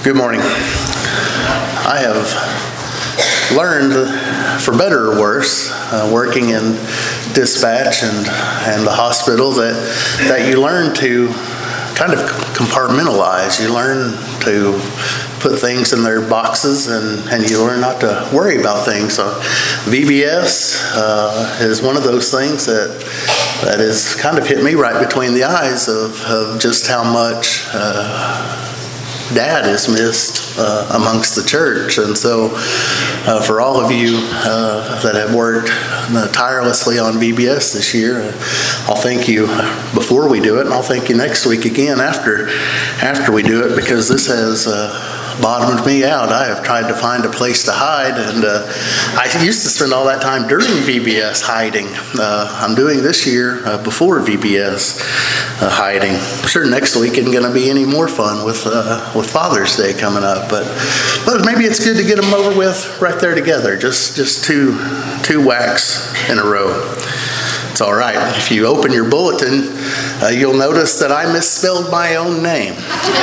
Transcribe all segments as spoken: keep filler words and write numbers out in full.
Good morning. I have learned, for better or worse, uh, working in dispatch and, and the hospital, that, that you learn to kind of compartmentalize. You learn to put things in their boxes, and, and you learn not to worry about things. So V B S uh, is one of those things that that has kind of hit me right between the eyes of, of just how much uh, Dad is missed uh, amongst the church. And so uh, for all of you uh, that have worked uh, tirelessly on V B S this year, uh, I'll thank you before we do it, and I'll thank you next week again after after we do it, because this has uh, bottomed me out. I have tried to find a place to hide, and uh, I used to spend all that time during V B S hiding. Uh, I'm doing this year uh, before V B S uh, hiding. I'm sure next week isn't going to be any more fun with uh, with Father's Day coming up, but but maybe it's good to get them over with right there together. Just just two two whacks in a row. It's all right. If you open your bulletin, uh, you'll notice that I misspelled my own name.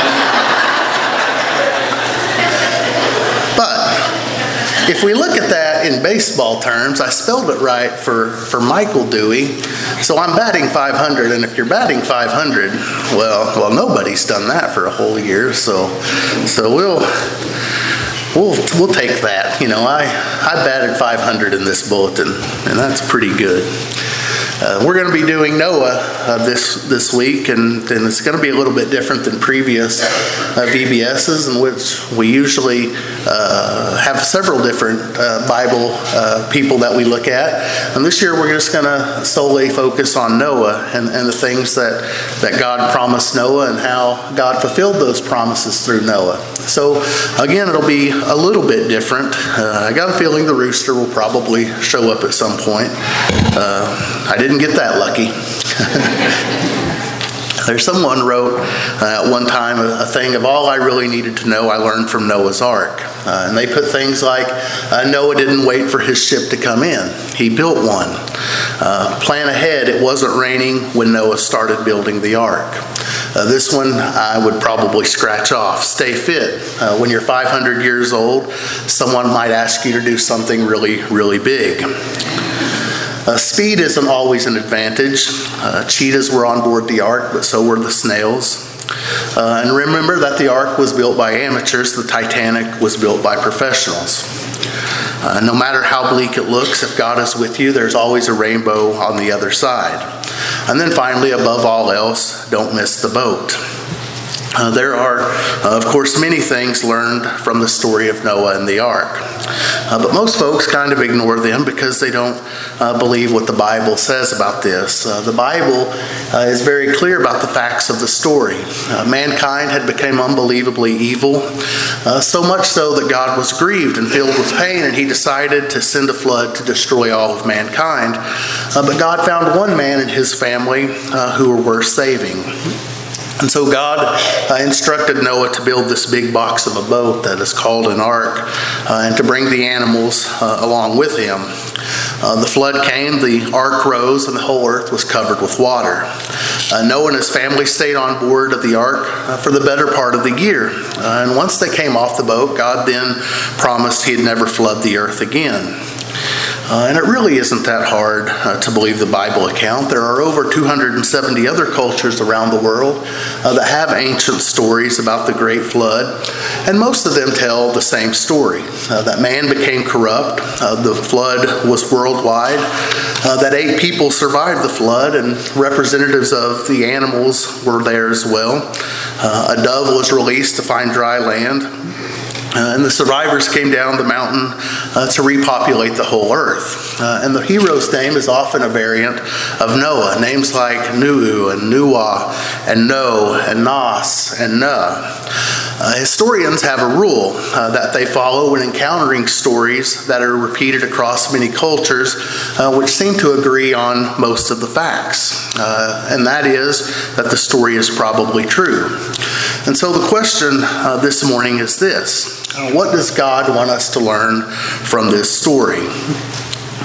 If we look at that in baseball terms, I spelled it right for, for Michael Dewey. So I'm batting five hundred, and if you're batting five hundred, well, well, nobody's done that for a whole year. So, so we'll we'll we'll take that. You know, I I batted five hundred in this bulletin, and that's pretty good. Uh, we're going to be doing Noah uh, this this week, and, and it's going to be a little bit different than previous uh, V B S's, in which we usually uh, have several different uh, Bible uh, people that we look at. And this year we're just going to solely focus on Noah and, and the things that, that God promised Noah and how God fulfilled those promises through Noah. So again, it'll be a little bit different. Uh, I got a feeling the rooster will probably show up at some point. Uh, I didn't get that lucky. There's someone wrote uh, at one time a, a thing of all I really needed to know I learned from Noah's Ark. Uh, and they put things like uh, Noah didn't wait for his ship to come in. He built one. Uh, plan ahead, it wasn't raining when Noah started building the ark. Uh, this one I would probably scratch off. Stay fit. Uh, when you're five hundred years old, someone might ask you to do something really, really big. Uh, speed isn't always an advantage. Uh, cheetahs were on board the ark, but so were the snails. Uh, and remember that the ark was built by amateurs. The Titanic was built by professionals. Uh, no matter how bleak it looks, if God is with you, there's always a rainbow on the other side. And then finally, above all else, don't miss the boat. Uh, there are, uh, of course, many things learned from the story of Noah and the ark. Uh, but most folks kind of ignore them because they don't uh, believe what the Bible says about this. Uh, the Bible uh, is very clear about the facts of the story. Uh, mankind had become unbelievably evil, uh, so much so that God was grieved and filled with pain, and he decided to send a flood to destroy all of mankind. Uh, but God found one man and his family uh, who were worth saving. And so God uh, instructed Noah to build this big box of a boat that is called an ark, uh, and to bring the animals uh, along with him. Uh, the flood came, the ark rose, and the whole earth was covered with water. Uh, Noah and his family stayed on board of the ark uh, for the better part of the year. Uh, and once they came off the boat, God then promised he'd never flood the earth again. Uh, and it really isn't that hard uh, to believe the Bible account. There are over two hundred seventy other cultures around the world uh, that have ancient stories about the Great Flood, and most of them tell the same story, uh, that man became corrupt, uh, the flood was worldwide, uh, that eight people survived the flood, and representatives of the animals were there as well. Uh, a dove was released to find dry land. Uh, and the survivors came down the mountain uh, to repopulate the whole earth. Uh, and the hero's name is often a variant of Noah. Names like Nu'u and Nuah and No and Nas and Nuh. Uh, historians have a rule uh, that they follow when encountering stories that are repeated across many cultures, uh, which seem to agree on most of the facts. Uh, and that is that the story is probably true. And so the question uh, this morning is this. Uh, what does God want us to learn from this story?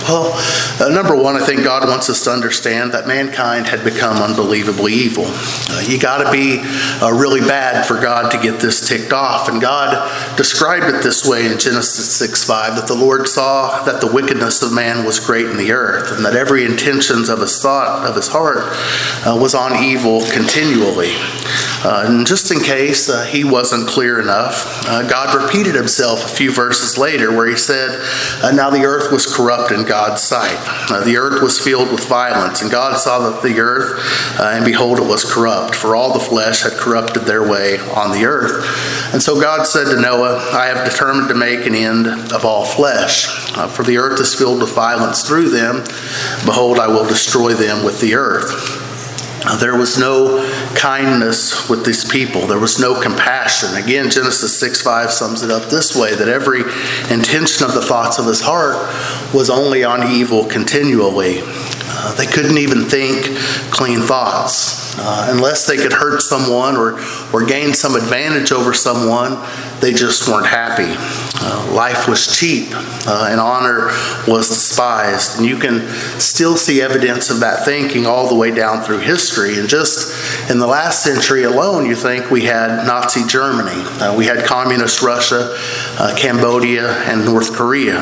Well, uh, number one, I think God wants us to understand that mankind had become unbelievably evil. Uh, you got to be uh, really bad for God to get this ticked off. And God described it this way in Genesis six five, that the Lord saw that the wickedness of man was great in the earth, and that every intentions of his thought, of his heart, uh, was on evil continually. Uh, and just in case uh, he wasn't clear enough, uh, God repeated himself a few verses later where he said, uh, now the earth was corrupt in God's sight. Uh, the earth was filled with violence, and God saw that the earth, uh, and behold, it was corrupt, for all the flesh had corrupted their way on the earth. And so God said to Noah, I have determined to make an end of all flesh, uh, for the earth is filled with violence through them. Behold, I will destroy them with the earth. There was no kindness with these people. There was no compassion. Again, Genesis six five sums it up this way, that every intention of the thoughts of his heart was only on evil continually. Uh, they couldn't even think clean thoughts. Uh, unless they could hurt someone or, or gain some advantage over someone, they just weren't happy. Uh, life was cheap, uh, and honor was despised. And you can still see evidence of that thinking all the way down through history. And just in the last century alone, you think we had Nazi Germany. Uh, we had communist Russia, uh, Cambodia, and North Korea.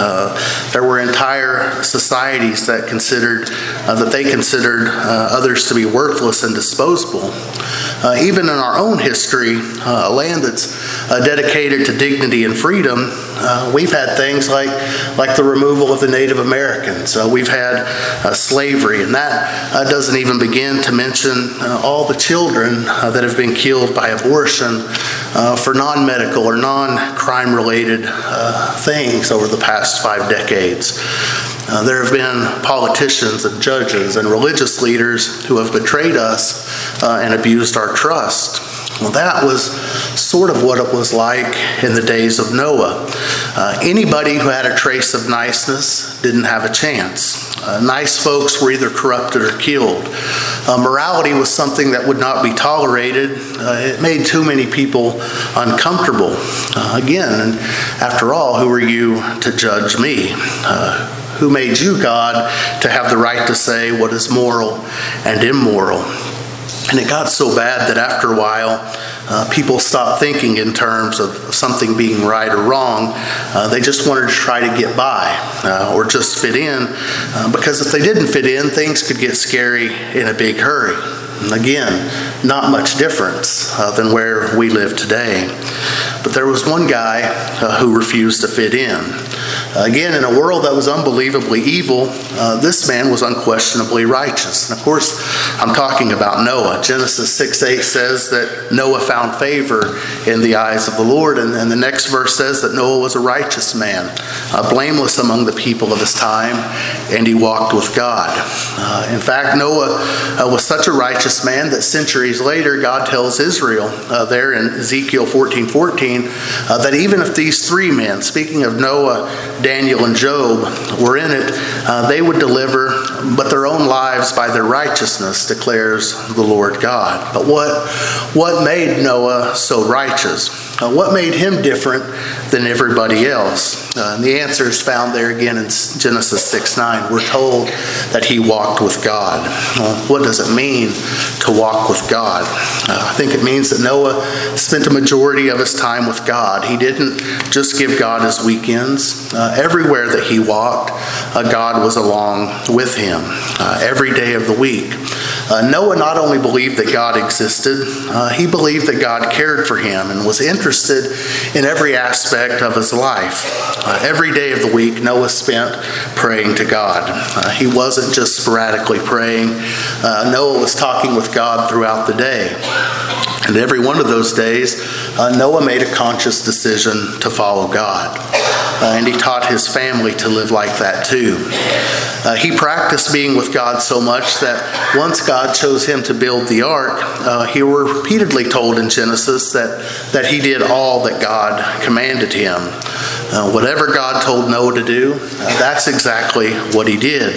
Uh, there were entire societies that considered, uh, that they considered uh, others to be worthless and disposable. Uh, even in our own history, uh, a land that's uh, dedicated to dignity and freedom, uh, we've had things like, like the removal of the Native Americans. Uh, we've had uh, slavery, and that uh, doesn't even begin to mention uh, all the children uh, that have been killed by abortion uh, for non-medical or non-crime related uh, things over the past five decades. Uh, there have been politicians and judges and religious leaders who have betrayed us uh, and abused our trust. Well, that was sort of what it was like in the days of Noah. Uh, anybody who had a trace of niceness didn't have a chance. Uh, nice folks were either corrupted or killed. Uh, morality was something that would not be tolerated. Uh, it made too many people uncomfortable. Uh, again, and after all, who are you to judge me? Uh, Who made you, God, to have the right to say what is moral and immoral? And it got so bad that after a while, uh, people stopped thinking in terms of something being right or wrong. Uh, they just wanted to try to get by uh, or just fit in, uh, because if they didn't fit in, things could get scary in a big hurry. And again, not much difference uh, than where we live today. But there was one guy uh, who refused to fit in. Again, in a world that was unbelievably evil, uh, this man was unquestionably righteous. And of course, I'm talking about Noah. Genesis six eight says that Noah found favor in the eyes of the Lord. And, and the next verse says that Noah was a righteous man, uh, blameless among the people of his time, and he walked with God. Uh, in fact, Noah uh, was such a righteous man that centuries later, God tells Israel uh, there in Ezekiel fourteen fourteen uh, that even if these three men, speaking of Noah, Daniel, and Job, were in it, uh, they would deliver but their own lives by their righteousness, declares the Lord God. But what, what made Noah so righteous? Uh, what made him different than everybody else? Uh, and the answer is found there again in Genesis six nine. We're told that he walked with God. Well, what does it mean to walk with God? Uh, I think it means that Noah spent a majority of his time with God. He didn't just give God his weekends. Uh, everywhere that he walked, uh, God was along with him uh, every day of the week. Uh, Noah not only believed that God existed, uh, he believed that God cared for him and was interested in every aspect of his life. Uh, every day of the week, Noah spent praying to God. Uh, he wasn't just sporadically praying. Uh, Noah was talking with God throughout the day. And every one of those days, uh, Noah made a conscious decision to follow God. Uh, and he taught his family to live like that too. Uh, he practiced being with God so much that once God chose him to build the ark, uh, he were repeatedly told in Genesis that, that he did all that God commanded him. Uh, whatever God told Noah to do, uh, that's exactly what he did.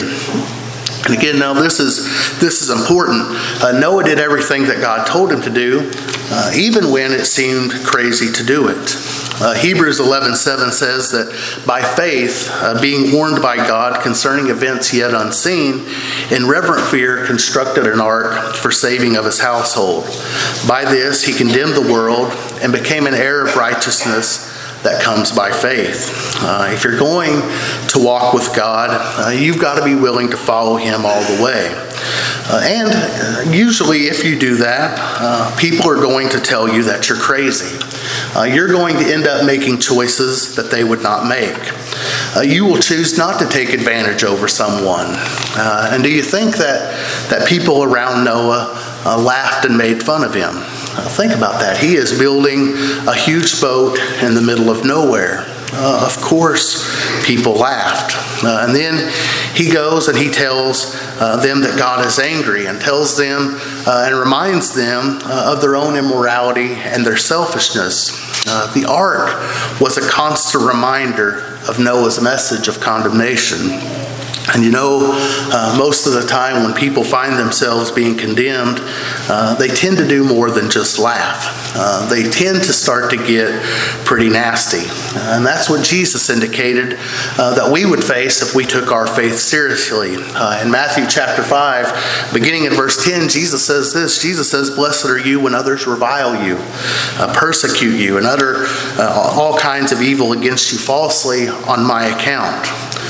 And again, now this is this is important. Uh, Noah did everything that God told him to do, uh, even when it seemed crazy to do it. Uh, Hebrews eleven seven says that by faith, uh, being warned by God concerning events yet unseen, in reverent fear constructed an ark for saving of his household. By this he condemned the world and became an heir of righteousness that comes by faith. Uh, if you're going to walk with God, uh, you've got to be willing to follow him all the way. Uh, and uh, usually if you do that, uh, people are going to tell you that you're crazy. Uh, you're going to end up making choices that they would not make. Uh, you will choose not to take advantage over someone. Uh, and do you think that, that people around Noah uh, laughed and made fun of him? Uh, think about that. He is building a huge boat in the middle of nowhere. Uh, of course, people laughed. Uh, and then he goes and he tells uh, them that God is angry, and tells them uh, and reminds them uh, of their own immorality and their selfishness. Uh, the ark was a constant reminder of Noah's message of condemnation. And you know, uh, most of the time when people find themselves being condemned, uh, they tend to do more than just laugh. Uh, they tend to start to get pretty nasty. Uh, and that's what Jesus indicated uh, that we would face if we took our faith seriously. Uh, in Matthew chapter five, beginning in verse ten, Jesus says this. Jesus says, "Blessed are you when others revile you, uh, persecute you, and utter uh, all kinds of evil against you falsely on my account.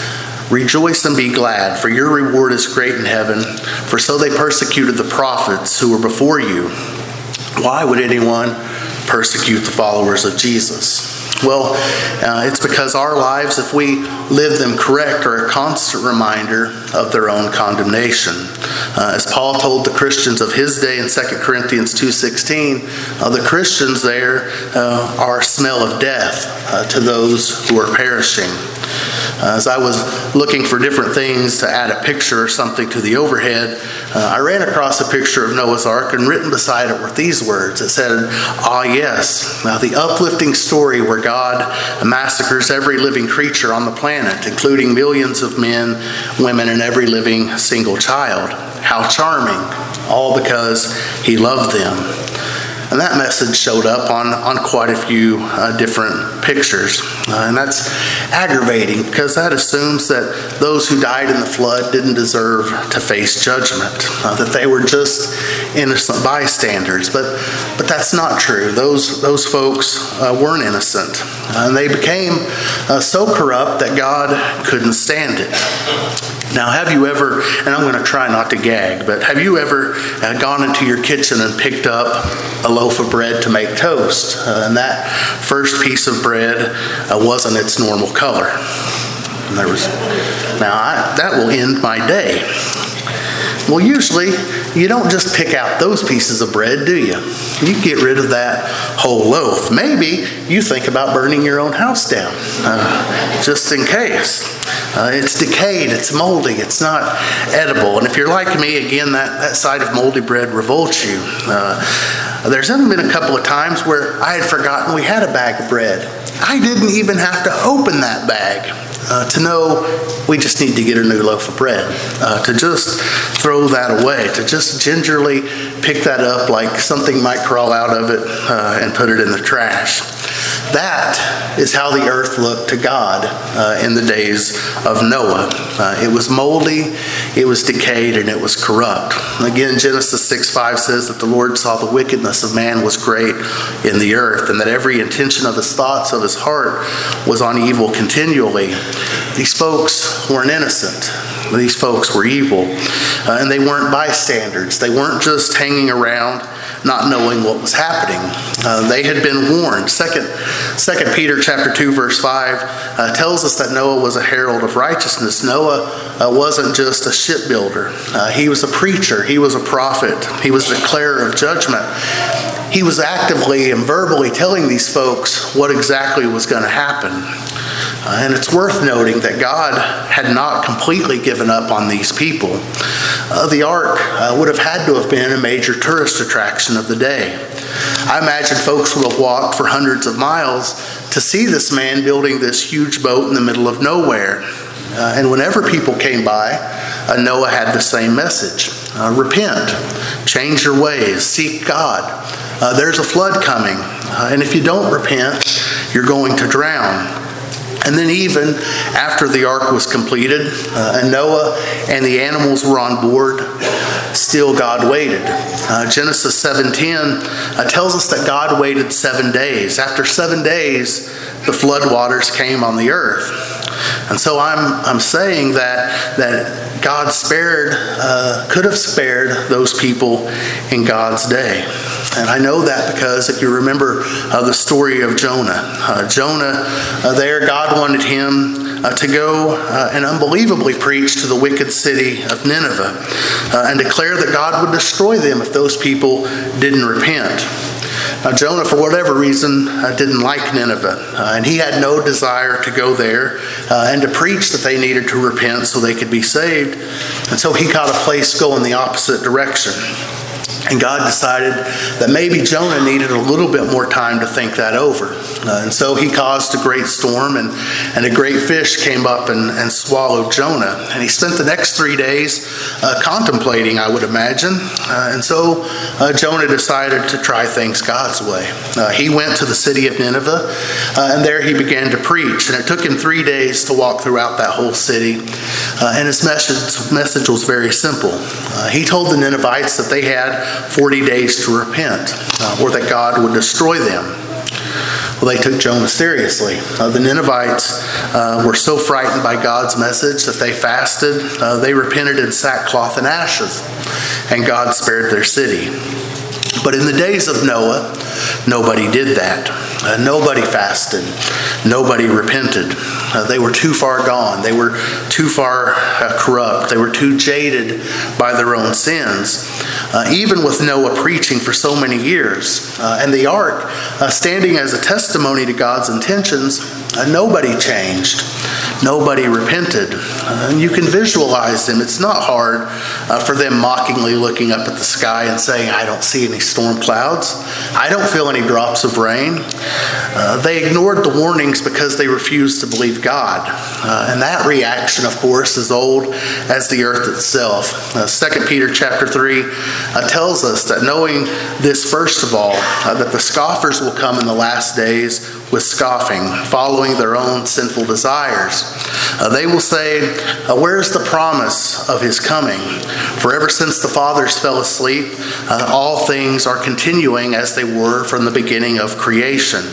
Rejoice and be glad, for your reward is great in heaven, for so they persecuted the prophets who were before you." Why would anyone persecute the followers of Jesus? Well, uh, it's because our lives, if we live them correct, are a constant reminder of their own condemnation. Uh, as Paul told the Christians of his day in Second Corinthians two sixteen, uh, the Christians there uh, are a smell of death uh, to those who are perishing. Uh, as I was looking for different things to add a picture or something to the overhead, uh, I ran across a picture of Noah's Ark, and written beside it were these words. It said, "Ah, yes, now the uplifting story where God massacres every living creature on the planet, including millions of men, women, and every living single child. How charming, all because he loved them." And that message showed up on, on quite a few uh, different pictures. Uh, and that's aggravating, because that assumes that those who died in the flood didn't deserve to face judgment, uh, that they were just innocent bystanders. But but that's not true. Those, those folks uh, weren't innocent. Uh, and they became uh, so corrupt that God couldn't stand it. Now, have you ever, and I'm going to try not to gag, but have you ever uh, gone into your kitchen and picked up a loaf of bread to make toast? Uh, and that first piece of bread uh, wasn't its normal color. And there was, now, I, that will end my day. Well, usually, you don't just pick out those pieces of bread, do you? You get rid of that whole loaf. Maybe you think about burning your own house down, uh, just in case. Uh, it's decayed, it's moldy, it's not edible. And if you're like me, again, that, that sight of moldy bread revolts you. Uh, there's even been a couple of times where I had forgotten we had a bag of bread. I didn't even have to open that bag Uh, to know we just need to get a new loaf of bread, uh, to just throw that away, to just gingerly pick that up like something might crawl out of it uh, and put it in the trash. That is how the earth looked to God uh, in the days of Noah. Uh, it was moldy, it was decayed, and it was corrupt. Again, Genesis six five says that the Lord saw the wickedness of man was great in the earth, and that every intention of his thoughts of his heart was on evil continually. These folks weren't innocent. These folks were evil. Uh, and they weren't bystanders. They weren't just hanging around not knowing what was happening. Uh, they had been warned. Second, Second Peter chapter two, verse five uh, tells us that Noah was a herald of righteousness. Noah uh, wasn't just a shipbuilder. Uh, he was a preacher. He was a prophet. He was a declarer of judgment. He was actively and verbally telling these folks what exactly was going to happen. Uh, and it's worth noting that God had not completely given up on these people. Uh, the ark uh, would have had to have been a major tourist attraction of the day. I imagine folks would have walked for hundreds of miles to see this man building this huge boat in the middle of nowhere. Uh, and whenever people came by, uh, Noah had the same message. Uh, repent, change your ways, seek God. Uh, there's a flood coming. Uh, and if you don't repent, you're going to drown. And then even after the ark was completed, uh, and Noah and the animals were on board, still God waited. Uh, Genesis seven ten uh, tells us that God waited seven days. After seven days, the flood waters came on the earth. And so I'm I'm saying that that God spared, uh, could have spared those people in God's day. And I know that because if you remember uh, the story of Jonah, uh, Jonah uh, there, God wanted him uh, to go uh, and unbelievably preach to the wicked city of Nineveh uh, and declare that God would destroy them if those people didn't repent. Now, Jonah, for whatever reason, uh, didn't like Nineveh, uh, and he had no desire to go there uh, and to preach that they needed to repent so they could be saved. And so he got a place going the opposite direction. And God decided that maybe Jonah needed a little bit more time to think that over. Uh, and so he caused a great storm, and, and a great fish came up and, and swallowed Jonah. And he spent the next three days uh, contemplating, I would imagine. Uh, and so uh, Jonah decided to try things God's way. Uh, he went to the city of Nineveh, uh, and there he began to preach. And it took him three days to walk throughout that whole city. Uh, and his message, message was very simple. Uh, he told the Ninevites that they had forty days to repent, uh, or that God would destroy them. Well, they took Jonah seriously. Uh, the Ninevites uh, were so frightened by God's message that they fasted. Uh, they repented in sackcloth and ashes, and God spared their city. But in the days of Noah, nobody did that. Uh, nobody fasted. Nobody repented. Uh, they were too far gone. They were too far uh, corrupt. They were too jaded by their own sins. Uh, even with Noah preaching for so many years, uh, and the ark uh, standing as a testimony to God's intentions, uh, nobody changed. Nobody repented. Uh, and you can visualize them. It's not hard uh, for them mockingly looking up at the sky and saying, I don't see any storm clouds. I don't feel any drops of rain. Uh, they ignored the warnings because they refused to believe God. Uh, and that reaction, of course, is old as the earth itself. Uh, Second Peter chapter three uh, tells us that knowing this, first of all, uh, that the scoffers will come in the last days with scoffing, following their own sinful desires. Uh, they will say, uh, where's the promise of his coming? For ever since the fathers fell asleep, uh, all things are continuing as they were from the beginning of creation.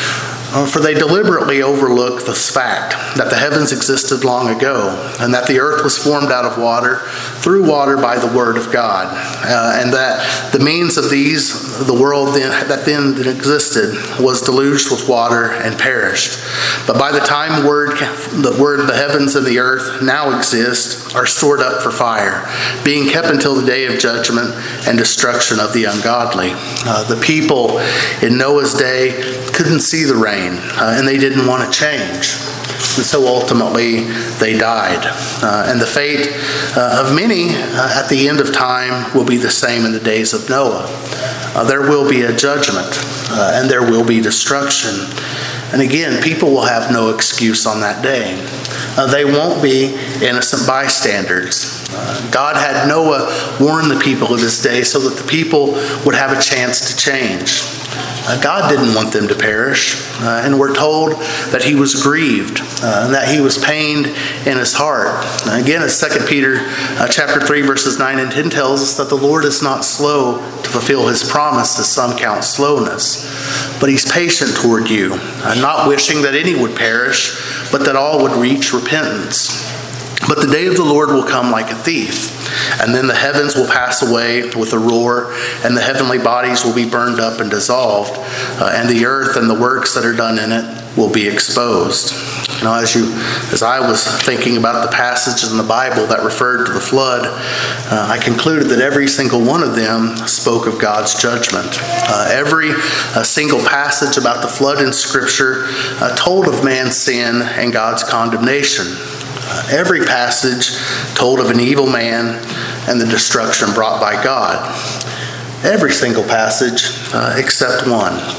Uh, for they deliberately overlook this fact that the heavens existed long ago, and that the earth was formed out of water, through water by the word of God, uh, and that the means of these, the world then, that then existed, was deluged with water and perished. But by the time word, the word, the heavens and the earth now exist, are stored up for fire, being kept until the day of judgment and destruction of the ungodly. Uh, the people in Noah's day couldn't see the rain, uh, and they didn't want to change. And so ultimately, they died. Uh, and the fate uh, of many uh, at the end of time will be the same in the days of Noah. Uh, there will be a judgment, uh, and there will be destruction. And again, people will have no excuse on that day. Uh, they won't be innocent bystanders. Uh, God had Noah warn the people of his day so that the people would have a chance to change. Uh, God didn't want them to perish, uh, and we're told that he was grieved, uh, and that he was pained in his heart. Uh, again, as Second Peter uh, chapter three, verses nine and ten tells us that the Lord is not slow to fulfill his promise, as some count slowness, but he's patient toward you, uh, not wishing that any would perish, but that all would reach repentance. But the day of the Lord will come like a thief, and then the heavens will pass away with a roar, and the heavenly bodies will be burned up and dissolved, uh, and the earth and the works that are done in it will be exposed. You know, as you, as I was thinking about the passages in the Bible that referred to the flood, uh, I concluded that every single one of them spoke of God's judgment. Uh, every uh, single passage about the flood in Scripture uh, told of man's sin and God's condemnation. Uh, every passage told of an evil man and the destruction brought by God. Every single passage uh, except one.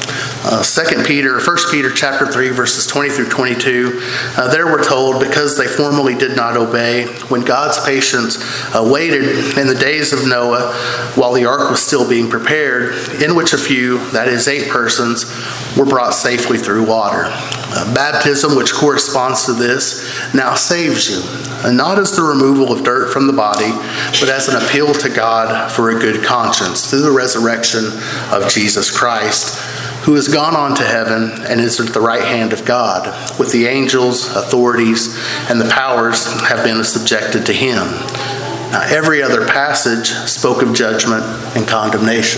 Uh, Second Peter, First Peter chapter three, verses twenty through twenty-two, uh, there we're told, because they formerly did not obey, when God's patience uh, waited in the days of Noah while the ark was still being prepared, in which a few, that is eight persons, were brought safely through water. Uh, baptism, which corresponds to this, now saves you, and not as the removal of dirt from the body, but as an appeal to God for a good conscience through the resurrection of Jesus Christ, who has gone on to heaven and is at the right hand of God, with the angels, authorities, and the powers have been subjected to him. Now, every other passage spoke of judgment and condemnation.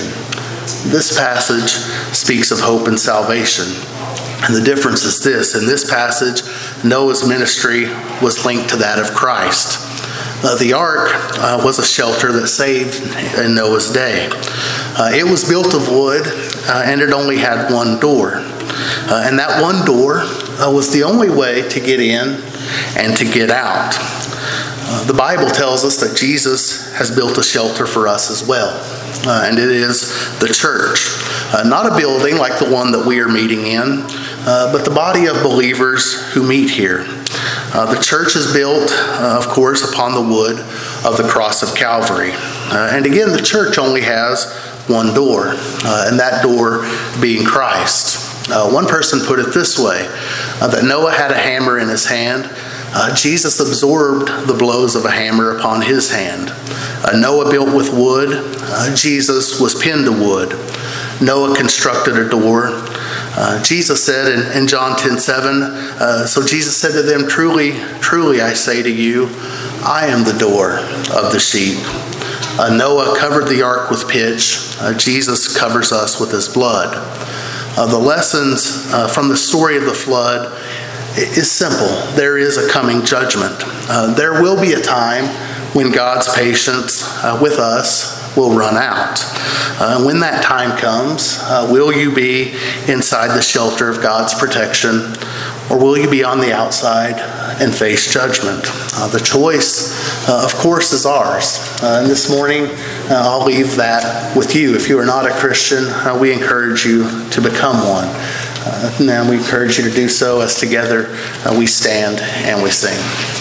This passage speaks of hope and salvation. And the difference is this: in this passage, Noah's ministry was linked to that of Christ. Uh, the ark uh, was a shelter that saved in Noah's day. Uh, it was built of wood, uh, and it only had one door. Uh, and that one door uh, was the only way to get in and to get out. Uh, the Bible tells us that Jesus has built a shelter for us as well. Uh, and it is the church. Uh, not a building like the one that we are meeting in, uh, but the body of believers who meet here. Uh, the church is built, uh, of course, upon the wood of the cross of Calvary. Uh, and again, the church only has one door, uh, and that door being Christ. Uh, one person put it this way, uh, that Noah had a hammer in his hand. Uh, Jesus absorbed the blows of a hammer upon his hand. Uh, Noah built with wood. Uh, Jesus was pinned to wood. Noah constructed a door. Uh, Jesus said in, in John ten seven, uh, so Jesus said to them, Truly, truly I say to you, I am the door of the sheep. Uh, Noah covered the ark with pitch. Uh, Jesus covers us with his blood. Uh, the lessons uh, from the story of the flood is simple. There is a coming judgment. Uh, there will be a time when God's patience uh, with us will run out. Uh, when that time comes, uh, will you be inside the shelter of God's protection, or will you be on the outside and face judgment? Uh, the choice, uh, of course, is ours. Uh, and this morning, uh, I'll leave that with you. If you are not a Christian, uh, we encourage you to become one. Uh, and we encourage you to do so as together uh, we stand and we sing.